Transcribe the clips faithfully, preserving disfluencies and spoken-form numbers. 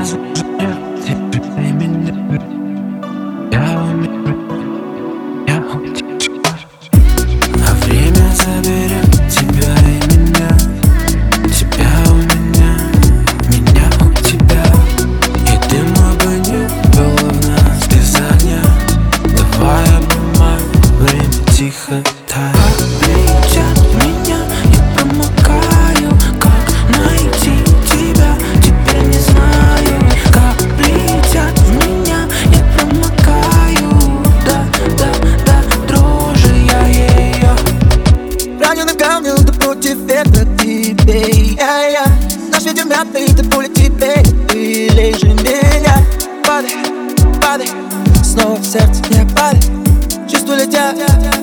заслужил теперь меня. Я умею, я утечу, а время заберет тебя и меня. Тебя у меня, меня у тебя. И ты мой огонек, головна без огня. Давай обнимай, время тихо тает. Обличат меня, я промокаю. Как найти тебя, теперь не знаю. Как летят в меня, я промокаю. Да, да, да, дрожи я ее. Раненый камнем, да против ветра тебе. Я, я, наш ветер мятный, ты пуля тебе. Ты лежи меня. Падай, падай, снова в сердце не падай. Чувства летят.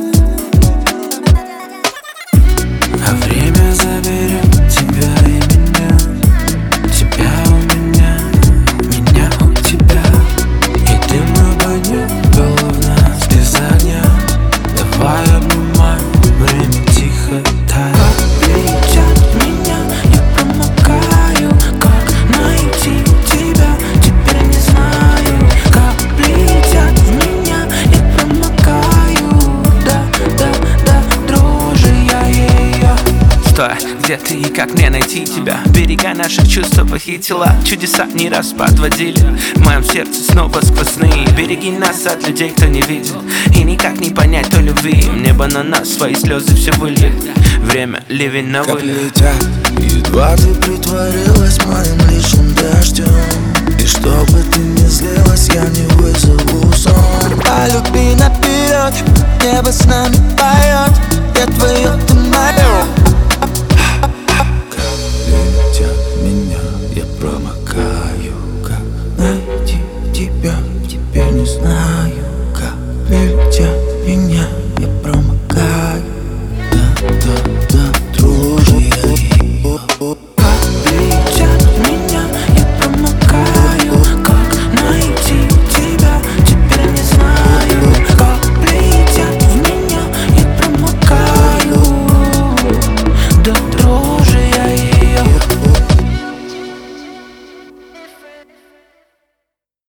А время заберет тебя и меня. Тебя у меня, меня у тебя. И ты мой огонек, головна без огня. Давай обнимай, время тихо тает. Как летят меня, я промокаю. Как найти тебя, теперь не знаю. Как летят в меня, я промокаю. Да, да, да, дрожи я ее. Стой, где ты и как мне найти тебя? Берега наших чувств похитила. Чудеса не раз подводили. В моем сердце снова сквозные. Береги нас от людей, кто не видел. И никак не понять той любви. Небо на нас свои слезы все выльет. Время ливень на как вылет. летят, едва ты притворилась моим личным дождем. И чтобы ты не злилась, я не вызову сон. Полюби наперед, небо с нами поет. Я твое, ты моя. Как летят меня, я промокаю.